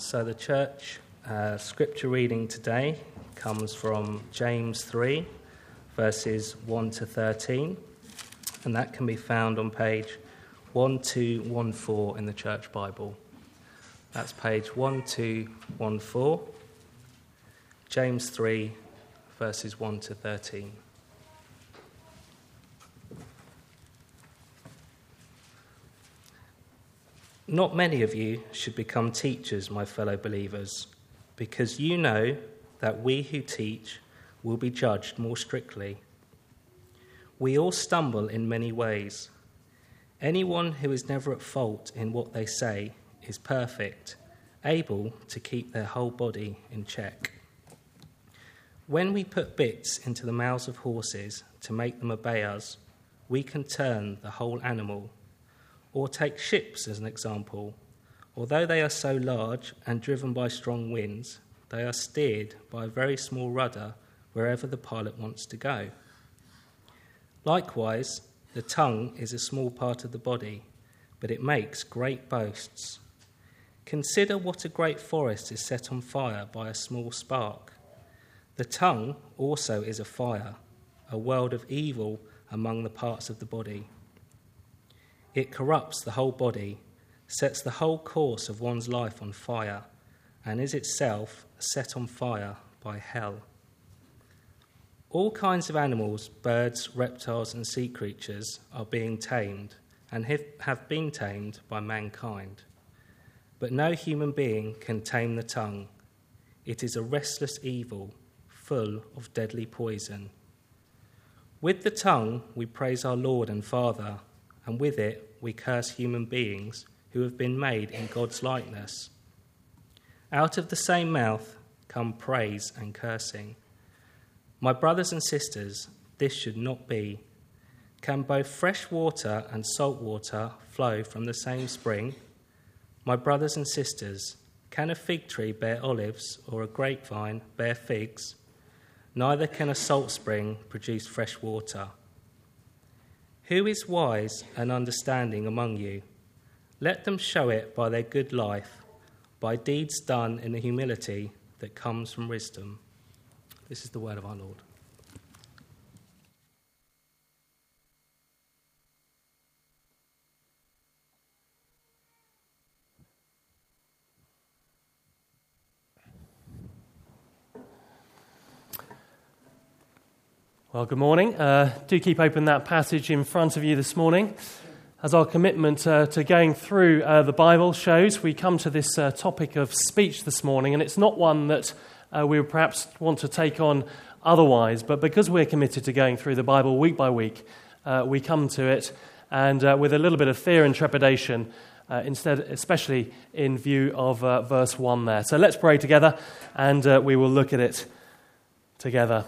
So the church scripture reading today comes from James 3, verses 1 to 13, and that can be found on page 1214 in the Church Bible. That's page 1214, James 3, verses 1 to 13. Not many of you should become teachers, my fellow believers, because you know that we who teach will be judged more strictly. We all stumble in many ways. Anyone who is never at fault in what they say is perfect, able to keep their whole body in check. When we put bits into the mouths of horses to make them obey us, we can turn the whole animal. Or take ships as an example. Although they are so large and driven by strong winds, they are steered by a very small rudder wherever the pilot wants to go. Likewise, the tongue is a small part of the body, but it makes great boasts. Consider what a great forest is set on fire by a small spark. The tongue also is a fire, a world of evil among the parts of the body. It corrupts the whole body, sets the whole course of one's life on fire, and is itself set on fire by hell. All kinds of animals, birds, reptiles, and sea creatures are being tamed and have been tamed by mankind. But no human being can tame the tongue. It is a restless evil, full of deadly poison. With the tongue we praise our Lord and Father, and with it we curse human beings who have been made in God's likeness. Out of the same mouth come praise and cursing. My brothers and sisters, this should not be. Can both fresh water and salt water flow from the same spring? My brothers and sisters, can a fig tree bear olives or a grapevine bear figs? Neither can a salt spring produce fresh water. Who is wise and understanding among you? Let them show it by their good life, by deeds done in the humility that comes from wisdom. This is the word of our Lord. Well, good morning. Do keep open that passage in front of you this morning. As our commitment to going through the Bible shows, we come to this topic of speech this morning, and it's not one that we would perhaps want to take on otherwise, but because we're committed to going through the Bible week by week, we come to it and with a little bit of fear and trepidation, instead, especially in view of verse 1 there. So let's pray together, and we will look at it together.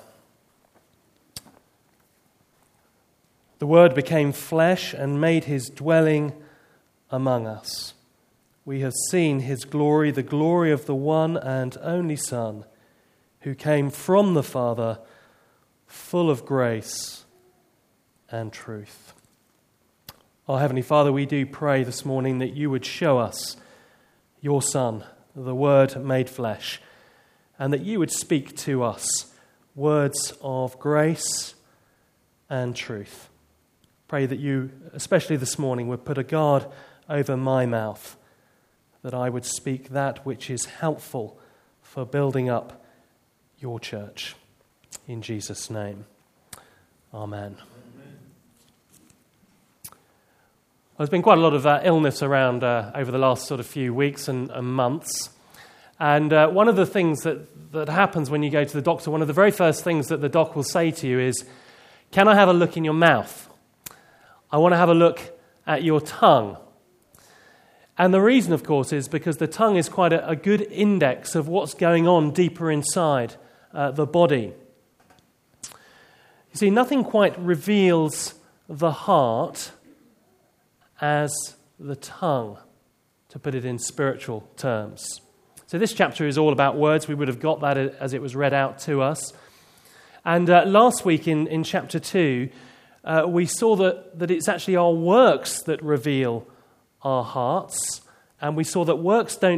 The Word became flesh and made his dwelling among us. We have seen his glory, the glory of the one and only Son, who came from the Father, full of grace and truth. Our Heavenly Father, we do pray this morning that you would show us your Son, the Word made flesh, and that you would speak to us words of grace and truth. Pray that you, especially this morning, would put a guard over my mouth, that I would speak that which is helpful for building up your church. In Jesus' name, amen. There's been quite a lot of illness around over the last sort of few weeks and months. And one of the things that happens when you go to the doctor, one of the very first things that the doc will say to you is, "Can I have a look in your mouth? I want to have a look at your tongue." And the reason, of course, is because the tongue is quite a good index of what's going on deeper inside the body. You see, nothing quite reveals the heart as the tongue, to put it in spiritual terms. So this chapter is all about words. We would have got that as it was read out to us. And last week in chapter 2, we saw that it's actually our works that reveal our hearts, and we saw that works don't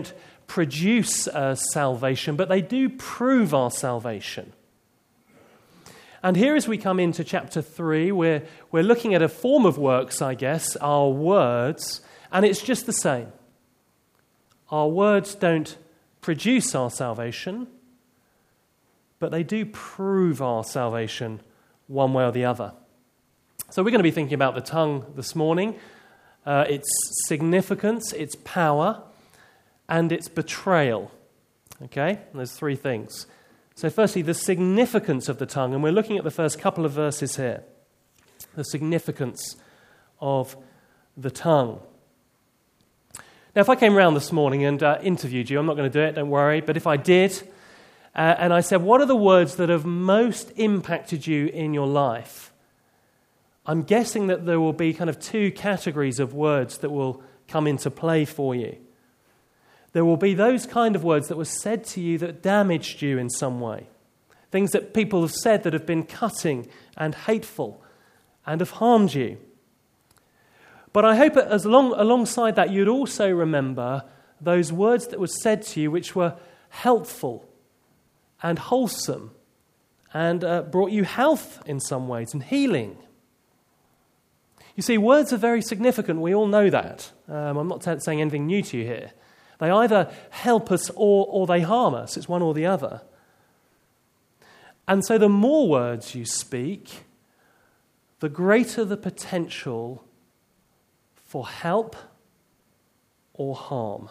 produce salvation, but they do prove our salvation. And here as we come into chapter 3, we're looking at a form of works, I guess, our words, and it's just the same. Our words don't produce our salvation, but they do prove our salvation one way or the other. So we're going to be thinking about the tongue this morning, its significance, its power, and its betrayal. Okay? And there's three things. So firstly, the significance of the tongue, and we're looking at the first couple of verses here. The significance of the tongue. Now, if I came around this morning and interviewed you, I'm not going to do it, don't worry, but if I did, and I said, what are the words that have most impacted you in your life? I'm guessing that there will be kind of two categories of words that will come into play for you. There will be those kind of words that were said to you that damaged you in some way. Things that people have said that have been cutting and hateful and have harmed you. But I hope alongside that you'd also remember those words that were said to you which were helpful and wholesome and brought you health in some ways and healing. You see, words are very significant. We all know that. I'm not saying anything new to you here. They either help us or they harm us. It's one or the other. And so the more words you speak, the greater the potential for help or harm.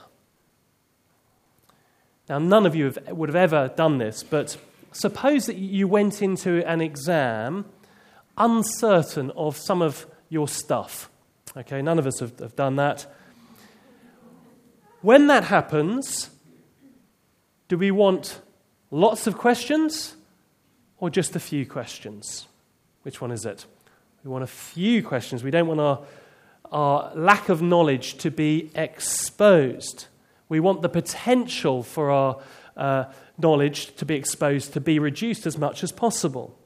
Now, none of you would have ever done this, but suppose that you went into an exam uncertain of some of your stuff. Okay, none of us have done that. When that happens, do we want lots of questions or just a few questions? Which one is it? We want a few questions. We don't want our lack of knowledge to be exposed. We want the potential for our knowledge to be exposed to be reduced as much as possible.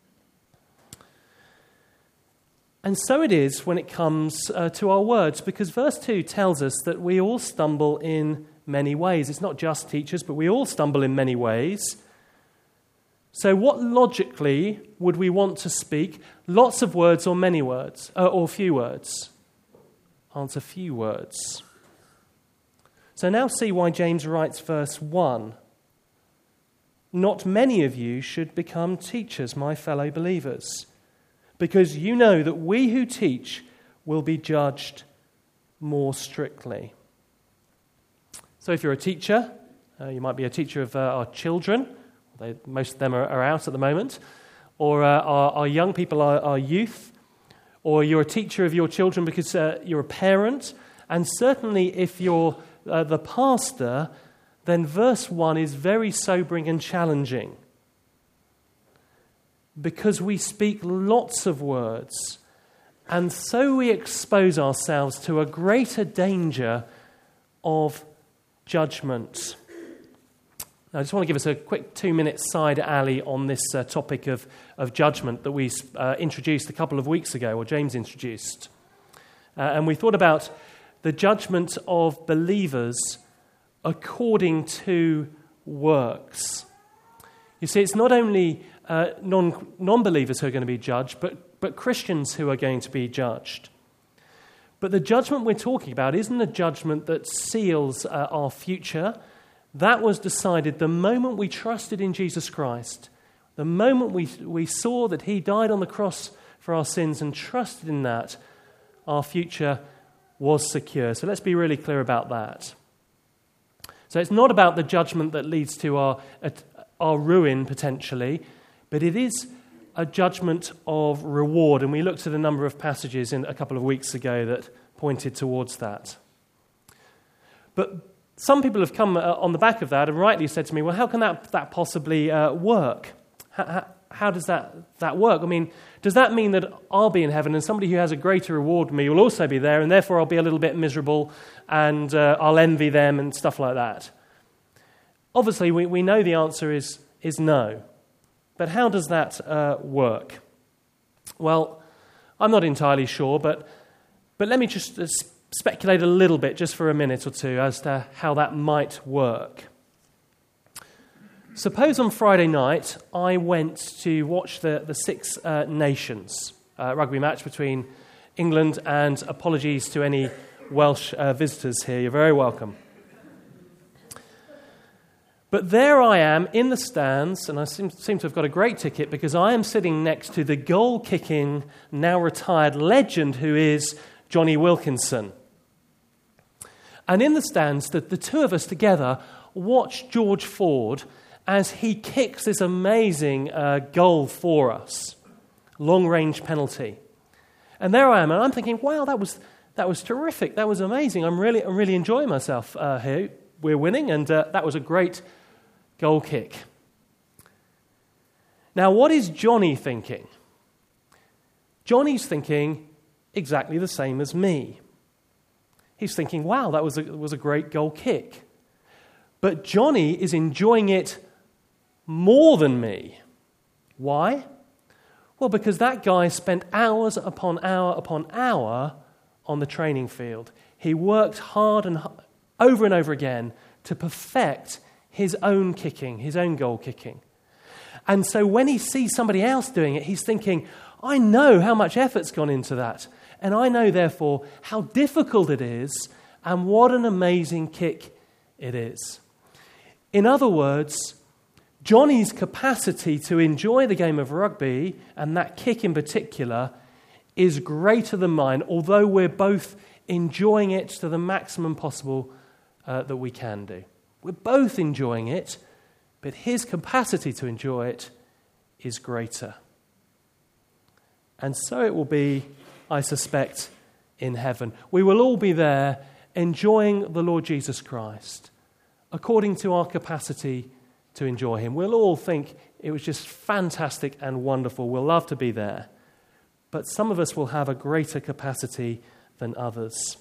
And so it is when it comes to our words, because verse 2 tells us that we all stumble in many ways. It's not just teachers, but we all stumble in many ways. So what logically would we want to speak? Lots of words or many words? Or few words? Answer, few words. So now see why James writes verse 1. Not many of you should become teachers, my fellow believers, because you know that we who teach will be judged more strictly. So if you're a teacher, you might be a teacher of our children. Most of them are out at the moment. Or our young people, our youth. Or you're a teacher of your children because you're a parent. And certainly if you're the pastor, then verse 1 is very sobering and challenging. Because we speak lots of words, and so we expose ourselves to a greater danger of judgment. Now, I just want to give us a quick 2-minute side alley on this topic of judgment that we introduced a couple of weeks ago, or James introduced. And we thought about the judgment of believers according to works. You see, it's not only non-believers who are going to be judged, but Christians who are going to be judged. But the judgment we're talking about isn't a judgment that seals our future. That was decided the moment we trusted in Jesus Christ, the moment we saw that he died on the cross for our sins and trusted in that, our future was secure. So let's be really clear about that. So it's not about the judgment that leads to our ruin potentially, but it is a judgment of reward. And we looked at a number of passages in a couple of weeks ago that pointed towards that. But some people have come on the back of that and rightly said to me, well, how can that possibly work? How does that work? I mean, does that mean that I'll be in heaven and somebody who has a greater reward than me will also be there, and therefore I'll be a little bit miserable and I'll envy them and stuff like that? Obviously, we know the answer is no. But how does that work? Well, I'm not entirely sure, but let me just speculate a little bit, just for a minute or two, as to how that might work. Suppose on Friday night I went to watch the Six Nations rugby match between England, and apologies to any Welsh visitors here, you're very welcome. But there I am in the stands, and I seem to have got a great ticket because I am sitting next to the goal-kicking, now retired legend who is Jonny Wilkinson. And in the stands, the two of us together watch George Ford as he kicks this amazing goal for us, long-range penalty. And there I am, and I'm thinking, wow, that was terrific, that was amazing. I'm really enjoying myself here. We're winning, and that was a great goal kick. Now, what is Jonny thinking? Jonny's thinking exactly the same as me. He's thinking, wow, that was a great goal kick. But Jonny is enjoying it more than me. Why? Well, because that guy spent hours upon hour upon hour on the training field. He worked hard and over again to perfect his own kicking, his own goal kicking. And so when he sees somebody else doing it, he's thinking, I know how much effort's gone into that. And I know, therefore, how difficult it is and what an amazing kick it is. In other words, Jonny's capacity to enjoy the game of rugby, and that kick in particular, is greater than mine, although we're both enjoying it to the maximum possible that we can do. We're both enjoying it, but his capacity to enjoy it is greater. And so it will be, I suspect, in heaven. We will all be there enjoying the Lord Jesus Christ according to our capacity to enjoy him. We'll all think it was just fantastic and wonderful. We'll love to be there. But some of us will have a greater capacity than others.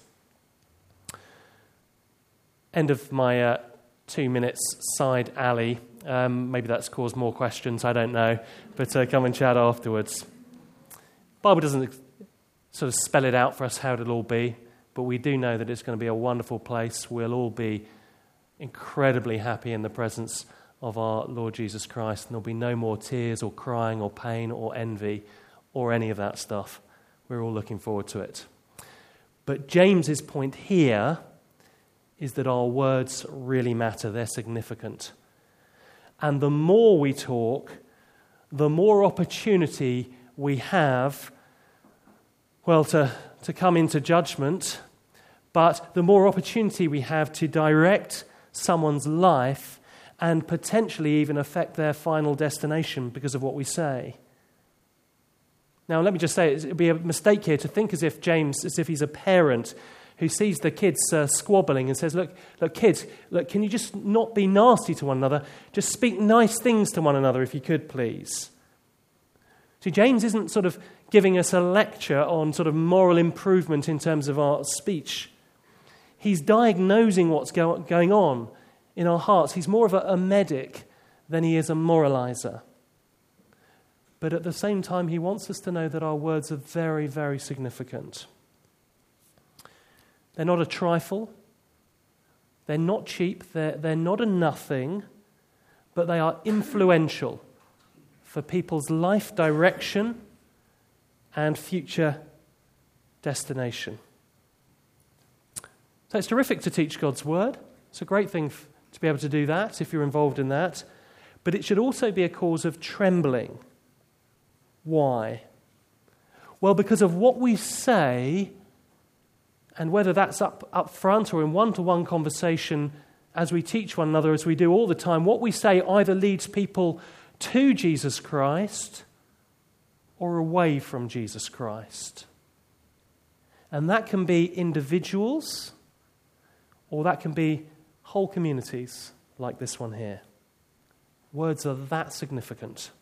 End of my 2 minutes side alley. Maybe that's caused more questions, I don't know. But come and chat afterwards. The Bible doesn't sort of spell it out for us how it'll all be, but we do know that it's going to be a wonderful place. We'll all be incredibly happy in the presence of our Lord Jesus Christ, and there'll be no more tears or crying or pain or envy or any of that stuff. We're all looking forward to it. But James's point here is that our words really matter. They're significant. And the more we talk, the more opportunity we have, well, to come into judgment, but the more opportunity we have to direct someone's life and potentially even affect their final destination because of what we say. Now, let me just say, it would be a mistake here to think as if he's a parent who sees the kids squabbling and says, look, kids, can you just not be nasty to one another? Just speak nice things to one another if you could, please. See, James isn't sort of giving us a lecture on sort of moral improvement in terms of our speech. He's diagnosing what's going on in our hearts. He's more of a medic than he is a moralizer. But at the same time, he wants us to know that our words are very, very significant. They're not a trifle. They're not cheap. They're not a nothing. But they are influential for people's life direction and future destination. So it's terrific to teach God's word. It's a great thing to be able to do that if you're involved in that. But it should also be a cause of trembling. Why? Well, because of what we say, and whether that's up front or in one-to-one conversation as we teach one another, as we do all the time, what we say either leads people to Jesus Christ or away from Jesus Christ. And that can be individuals, or that can be whole communities like this one here. Words are that significant.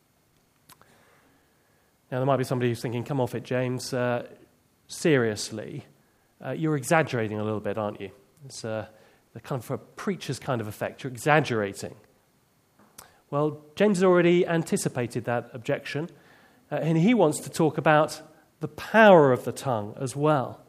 Now, there might be somebody who's thinking, come off it, James. Seriously, you're exaggerating a little bit, aren't you? It's the kind of a preacher's kind of effect. You're exaggerating. Well, James has already anticipated that objection, and he wants to talk about the power of the tongue as well.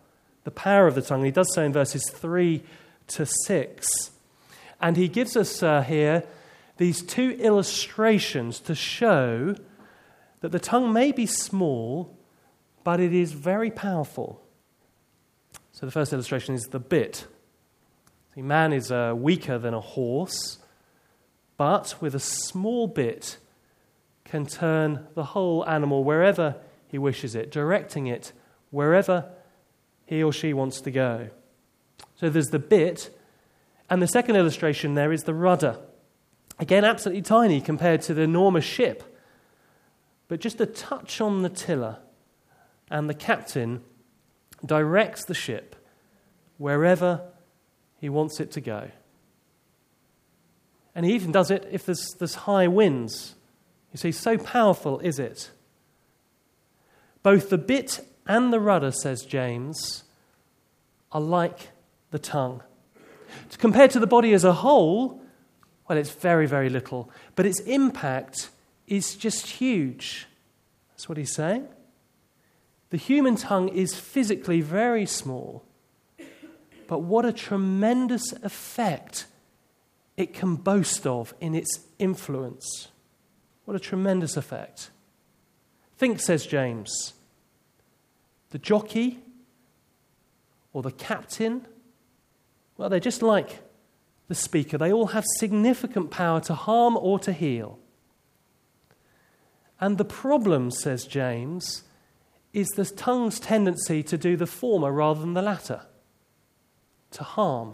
the power of the tongue. He does so in verses 3 to 6. And he gives us here these two illustrations to show that the tongue may be small, but it is very powerful. So the first illustration is the bit. See, man is weaker than a horse, but with a small bit can turn the whole animal wherever he wishes it, directing it wherever he or she wants to go. So there's the bit, and the second illustration there is the rudder. Again, absolutely tiny compared to the enormous ship, but just a touch on the tiller, and the captain directs the ship wherever he wants it to go. And he even does it if there's high winds. You see, so powerful is it. Both the bit and the rudder, says James, are like the tongue. Compared to the body as a whole, well, it's very, very little, but its impact is just huge. That's what he's saying. The human tongue is physically very small, but what a tremendous effect it can boast of in its influence. What a tremendous effect. Think, says James, the jockey or the captain, well, they're just like the speaker. They all have significant power to harm or to heal. And the problem, says James, is the tongue's tendency to do the former rather than the latter, to harm.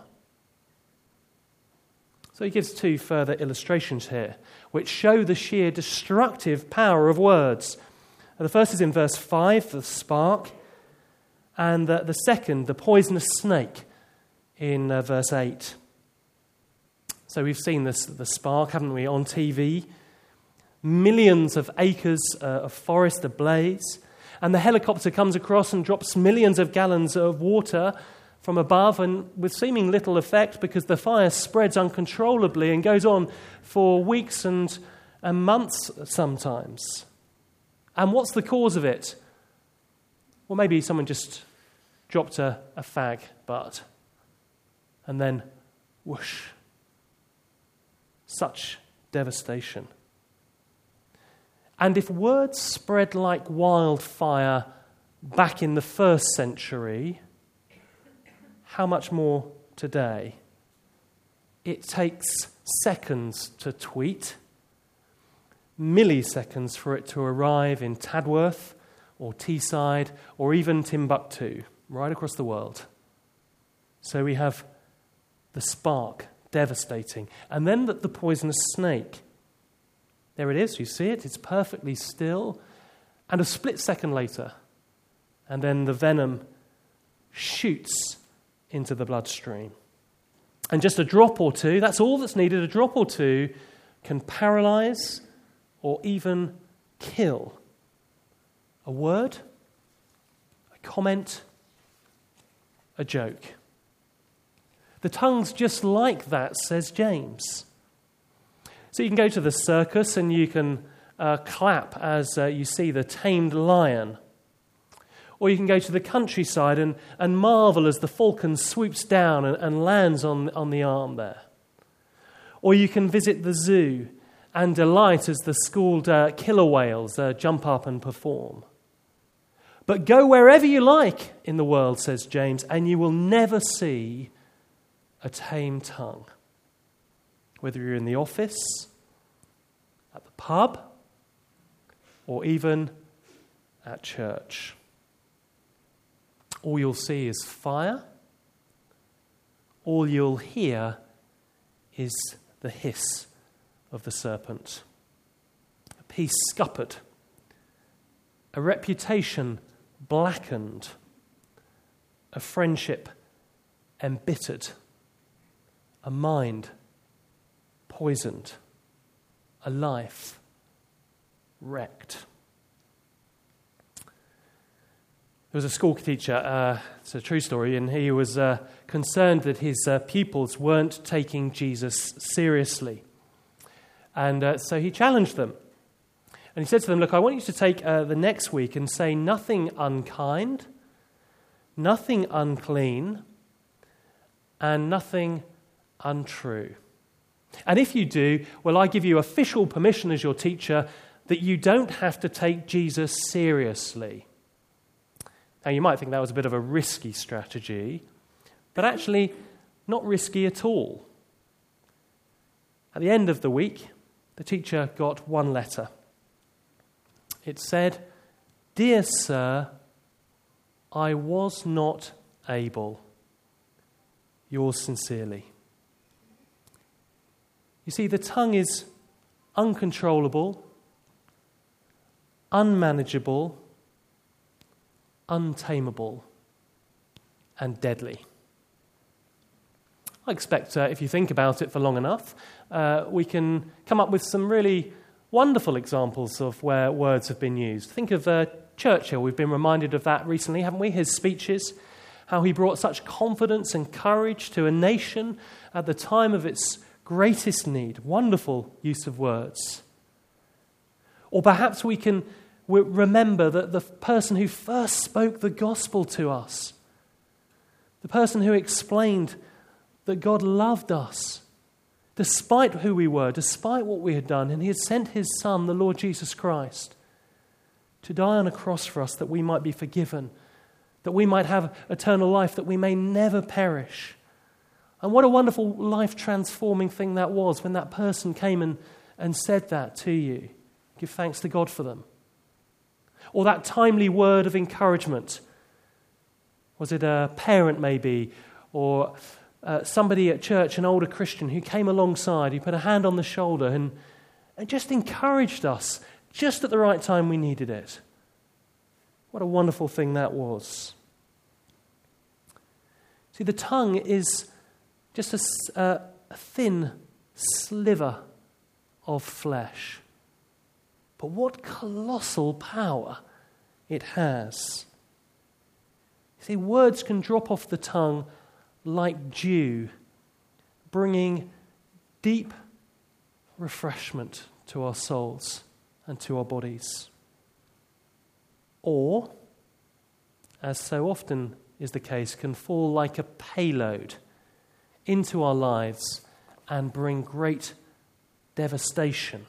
So he gives two further illustrations here, which show the sheer destructive power of words. The first is in verse 5, the spark, and the second, the poisonous snake, in verse 8. So we've seen the spark, haven't we, on TV? Millions of acres of forest ablaze, and the helicopter comes across and drops millions of gallons of water from above, and with seeming little effect because the fire spreads uncontrollably and goes on for weeks and months sometimes. And what's the cause of it? Well, maybe someone just dropped a fag butt, and then whoosh. Such devastation. And if words spread like wildfire back in the first century, how much more today? It takes seconds to tweet, milliseconds for it to arrive in Tadworth or Teesside or even Timbuktu, right across the world. So we have the spark, devastating. And then the poisonous snake. There it is, you see it, it's perfectly still. And a split second later, and then the venom shoots into the bloodstream. And just a drop or two, that's all that's needed, a drop or two can paralyze or even kill. A word, a comment, a joke. The tongue's just like that, says James. So you can go to the circus and you can clap as you see the tamed lion. Or you can go to the countryside and marvel as the falcon swoops down and lands on the arm there. Or you can visit the zoo and delight as the schooled killer whales jump up and perform. But go wherever you like in the world, says James, and you will never see a tame tongue. Whether you're in the office, at the pub, or even at church. All you'll see is fire. All you'll hear is the hiss of the serpent. A peace scuppered. A reputation blackened. A friendship embittered. A mind poisoned. A life wrecked. There was a school teacher, it's a true story, and he was concerned that his pupils weren't taking Jesus seriously. And so he challenged them. And he said to them, look, I want you to take the next week and say nothing unkind, nothing unclean, and nothing untrue. And if you do, well, I give you official permission as your teacher that you don't have to take Jesus seriously. Now, you might think that was a bit of a risky strategy, but actually not risky at all. At the end of the week, the teacher got one letter. It said, "Dear Sir, I was not able. Yours sincerely." You see, the tongue is uncontrollable, unmanageable, untamable, and deadly. I expect if you think about it for long enough, we can come up with some really wonderful examples of where words have been used. Think of Churchill. We've been reminded of that recently, haven't we? His speeches, how he brought such confidence and courage to a nation at the time of its greatest need. Wonderful use of words. Or perhaps we can remember that the person who first spoke the gospel to us, the person who explained that God loved us despite who we were, despite what we had done, and he had sent his Son, the Lord Jesus Christ, to die on a cross for us that we might be forgiven, that we might have eternal life, that we may never perish. And what a wonderful life-transforming thing that was when that person came and said that to you. Give thanks to God for them. Or that timely word of encouragement. Was it a parent maybe, or somebody at church, an older Christian, who came alongside, who put a hand on the shoulder and just encouraged us just at the right time we needed it. What a wonderful thing that was. See, the tongue is just a thin sliver of flesh. But what colossal power it has. See, words can drop off the tongue like dew, bringing deep refreshment to our souls and to our bodies. Or, as so often is the case, can fall like a payload into our lives and bring great devastation.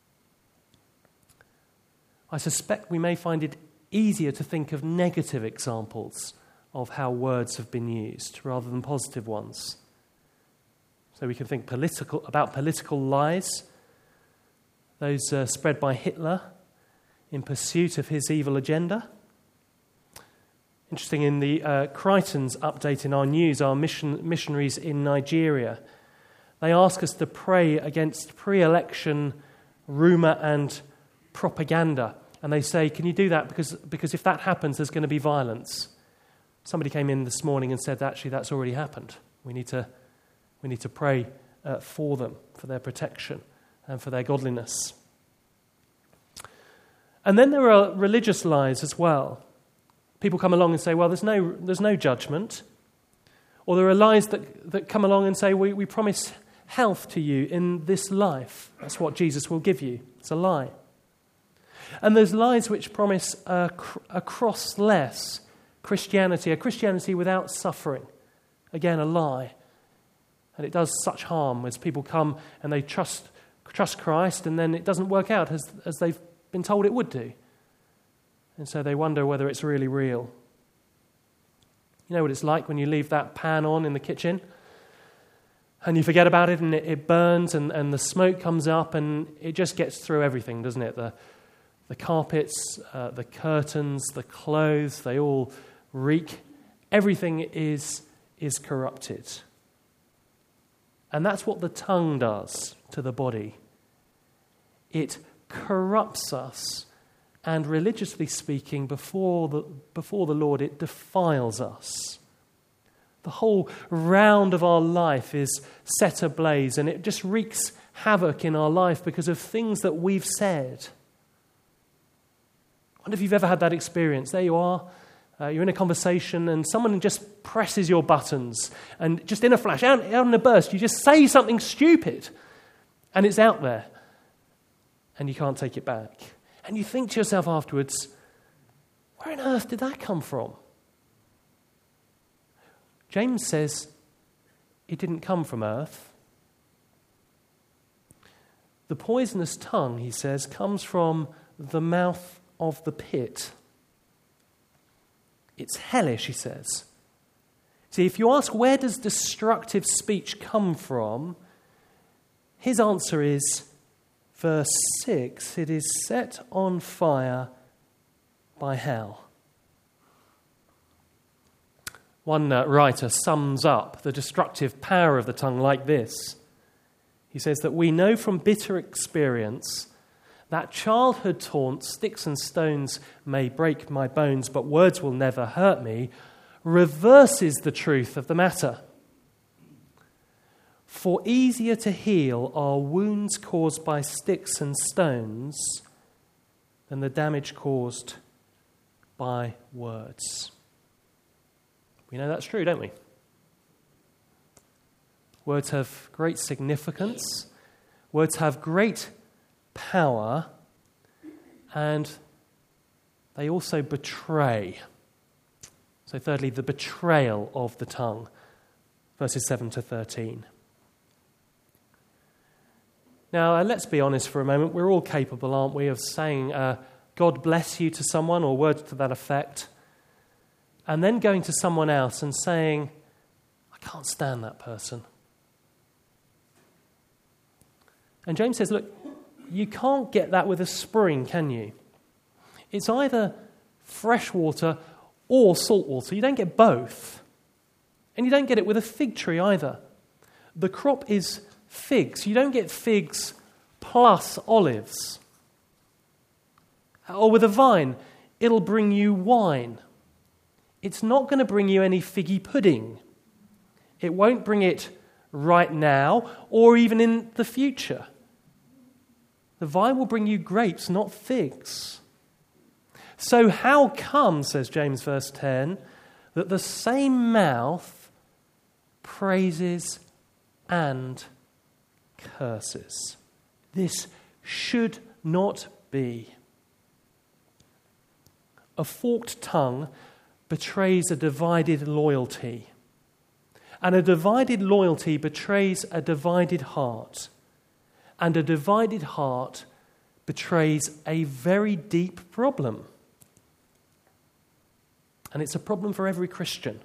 I suspect we may find it easier to think of negative examples of how words have been used rather than positive ones. So we can think about political lies, those spread by Hitler in pursuit of his evil agenda. Interesting, in the Crichton's update in our news, our missionaries in Nigeria, they ask us to pray against pre-election rumour and propaganda. And they say, can you do that? Because if that happens, there's going to be violence. Somebody came in this morning and said, actually, that's already happened. We need to pray for them, for their protection and for their godliness. And then there are religious lies as well. People come along and say, well, there's no judgment. Or there are lies that come along and say, we promise health to you in this life. That's what Jesus will give you. It's a lie. And there's lies which promise a crossless Christianity, a Christianity without suffering. Again, a lie. And it does such harm as people come and they trust Christ, and then it doesn't work out as they've been told it would do. And so they wonder whether it's really real. You know what it's like when you leave that pan on in the kitchen and you forget about it and it burns and the smoke comes up and it just gets through everything, doesn't it? The carpets, the curtains, the clothes, they all reek. Everything is corrupted. And that's what the tongue does to the body. It corrupts us, and religiously speaking, before the Lord, it defiles us. The whole round of our life is set ablaze, and it just wreaks havoc in our life because of things that we've said. I wonder if you've ever had that experience. There you are, you're in a conversation and someone just presses your buttons and just in a flash, out in a burst, you just say something stupid and it's out there and you can't take it back. And you think to yourself afterwards, where on earth did that come from? James says it didn't come from earth. The poisonous tongue, he says, comes from the mouth of the pit. It's hellish, he says. See, if you ask where does destructive speech come from, his answer is, verse 6, it is set on fire by hell. One writer sums up the destructive power of the tongue like this. He says that we know from bitter experience that childhood taunt, sticks and stones may break my bones, but words will never hurt me, reverses the truth of the matter. For easier to heal are wounds caused by sticks and stones than the damage caused by words. We know that's true, don't we? Words have great significance. Words have great power. And they also betray. So thirdly, the betrayal of the tongue. Verses 7 to 13. Now, let's be honest for a moment. We're all capable, aren't we, of saying, God bless you to someone, or words to that effect, and then going to someone else and saying, I can't stand that person. And James says, look, you can't get that with a spring, can you? It's either fresh water or salt water. You don't get both. And you don't get it with a fig tree either. The crop is figs. You don't get figs plus olives. Or with a vine, it'll bring you wine. It's not going to bring you any figgy pudding. It won't bring it right now or even in the future. The vine will bring you grapes, not figs. So how come, says James verse 10, that the same mouth praises and curses? This should not be. A forked tongue betrays a divided loyalty. And a divided loyalty betrays a divided heart. And a divided heart betrays a very deep problem. And it's a problem for every Christian.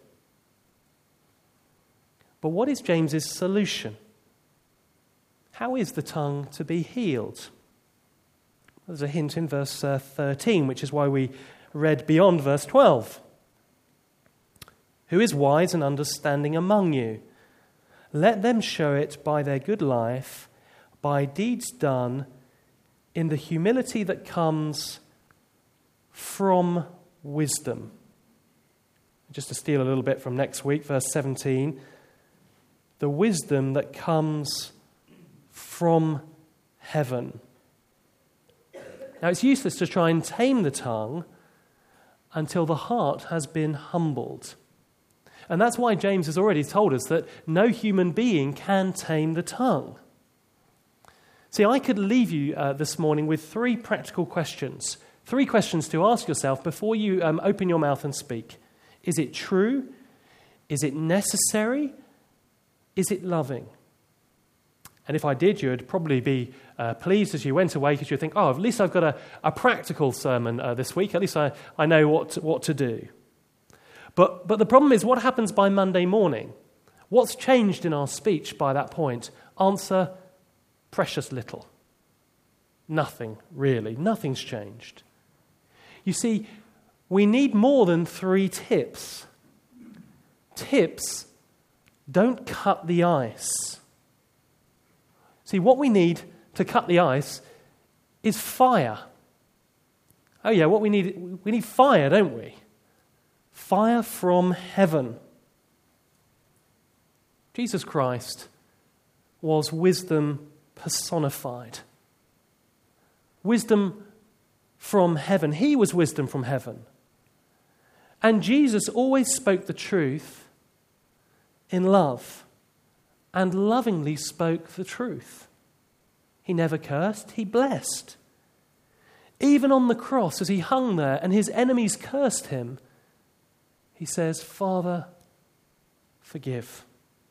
But what is James's solution? How is the tongue to be healed? There's a hint in verse 13, which is why we read beyond verse 12. Who is wise and understanding among you? Let them show it by their good life, by deeds done in the humility that comes from wisdom. Just to steal a little bit from next week, verse 17, the wisdom that comes from heaven. Now, it's useless to try and tame the tongue until the heart has been humbled. And that's why James has already told us that no human being can tame the tongue. See, I could leave you this morning with 3 practical questions. 3 questions to ask yourself before you open your mouth and speak. Is it true? Is it necessary? Is it loving? And if I did, you'd probably be pleased as you went away because you'd think, oh, at least I've got a practical sermon this week. At least I know what to do. But the problem is, what happens by Monday morning? What's changed in our speech by that point? Answer, precious little. Nothing, really. Nothing's changed. You see, we need more than 3 tips. Tips don't cut the ice. See, what we need to cut the ice is fire. Oh yeah, we need fire, don't we? Fire from heaven. Jesus Christ was wisdom personified. Wisdom from heaven. He was wisdom from heaven. And Jesus always spoke the truth in love and lovingly spoke the truth. He never cursed, he blessed. Even on the cross, as he hung there and his enemies cursed him, he says, Father, forgive.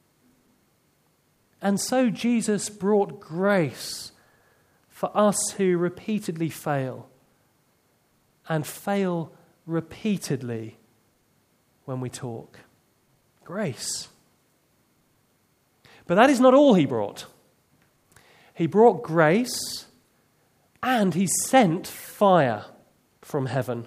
And so Jesus brought grace for us who repeatedly fail and fail repeatedly when we talk. Grace. But that is not all he brought. He brought grace and he sent fire from heaven.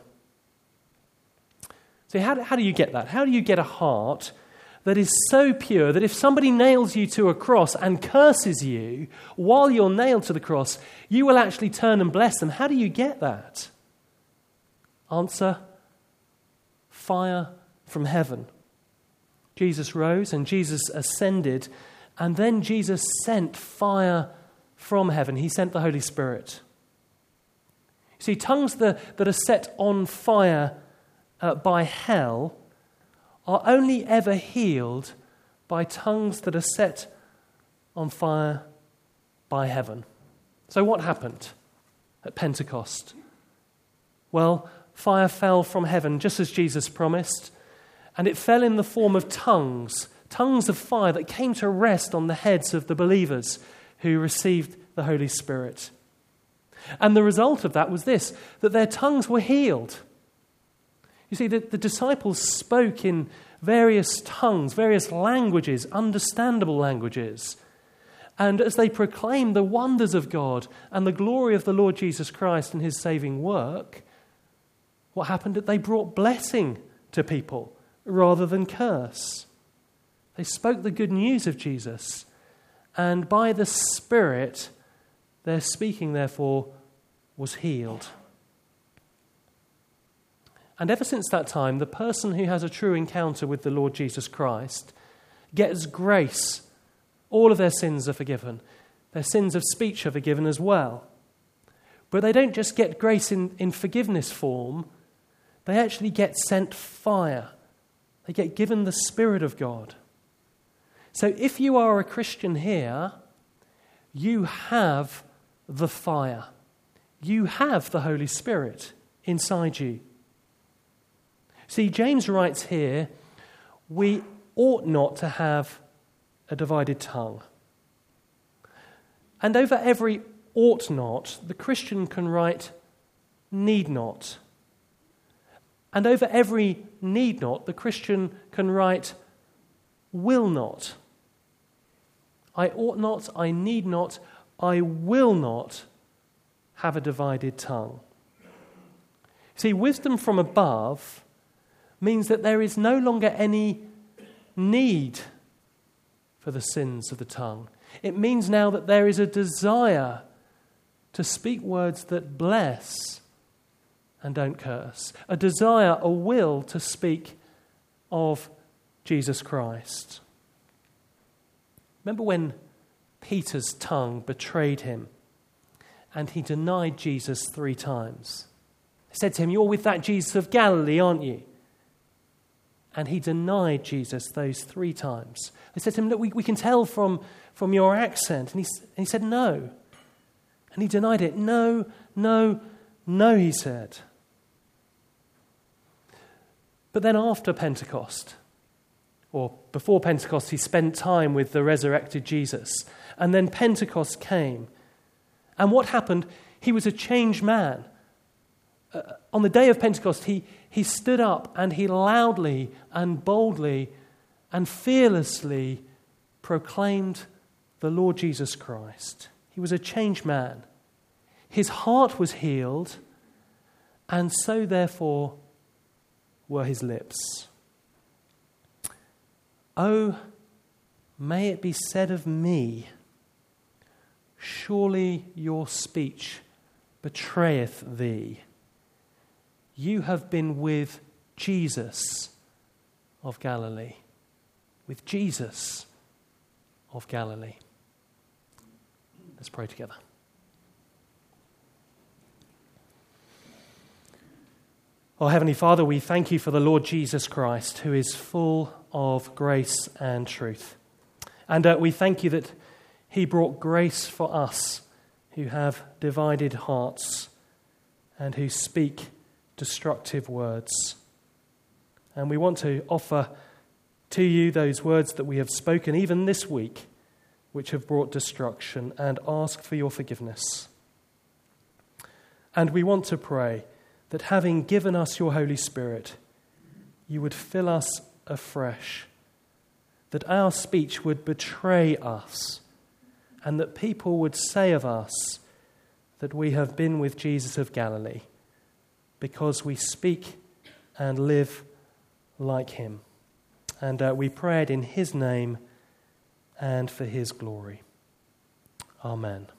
So how do you get that? How do you get a heart that is so pure that if somebody nails you to a cross and curses you while you're nailed to the cross, you will actually turn and bless them? How do you get that? Answer: fire from heaven. Jesus rose and Jesus ascended, and then Jesus sent fire from heaven. He sent the Holy Spirit. You see, tongues that are set on fire by hell are only ever healed by tongues that are set on fire by heaven. So what happened at Pentecost? Well, fire fell from heaven just as Jesus promised, and it fell in the form of tongues of fire that came to rest on the heads of the believers who received the Holy Spirit. And the result of that was this, that their tongues were healed. You see, the disciples spoke in various tongues, various languages, understandable languages. And as they proclaimed the wonders of God and the glory of the Lord Jesus Christ and his saving work, what happened? They brought blessing to people rather than curse. They spoke the good news of Jesus. And by the Spirit, their speaking, therefore, was healed. And ever since that time, the person who has a true encounter with the Lord Jesus Christ gets grace. All of their sins are forgiven. Their sins of speech are forgiven as well. But they don't just get grace in forgiveness form. They actually get sent fire. They get given the Spirit of God. So if you are a Christian here, you have the fire. You have the Holy Spirit inside you. See, James writes here, we ought not to have a divided tongue. And over every ought not, the Christian can write need not. And over every need not, the Christian can write will not. I ought not, I need not, I will not have a divided tongue. See, wisdom from above means that there is no longer any need for the sins of the tongue. It means now that there is a desire to speak words that bless and don't curse. A desire, a will to speak of Jesus Christ. Remember when Peter's tongue betrayed him and he denied Jesus 3 times? They said to him, "You're with that Jesus of Galilee, aren't you?" And he denied Jesus those 3 times. They said to him, "Look, we can tell from your accent." And he said, "No." And he denied it. "No, no, no," he said. But then after Pentecost, or before Pentecost, he spent time with the resurrected Jesus. And then Pentecost came. And what happened? He was a changed man. On the day of Pentecost, he stood up and he loudly and boldly and fearlessly proclaimed the Lord Jesus Christ. He was a changed man. His heart was healed, and so therefore were his lips. Oh, may it be said of me, surely your speech betrayeth thee. You have been with Jesus of Galilee. With Jesus of Galilee. Let's pray together. Oh, Heavenly Father, we thank you for the Lord Jesus Christ, who is full of grace and truth. And we thank you that he brought grace for us who have divided hearts and who speak destructive words. And we want to offer to you those words that we have spoken even this week, which have brought destruction, and ask for your forgiveness. And we want to pray that having given us your Holy Spirit, you would fill us afresh, that our speech would betray us, and that people would say of us that we have been with Jesus of Galilee, because we speak and live like him. And we pray it in his name and for his glory. Amen.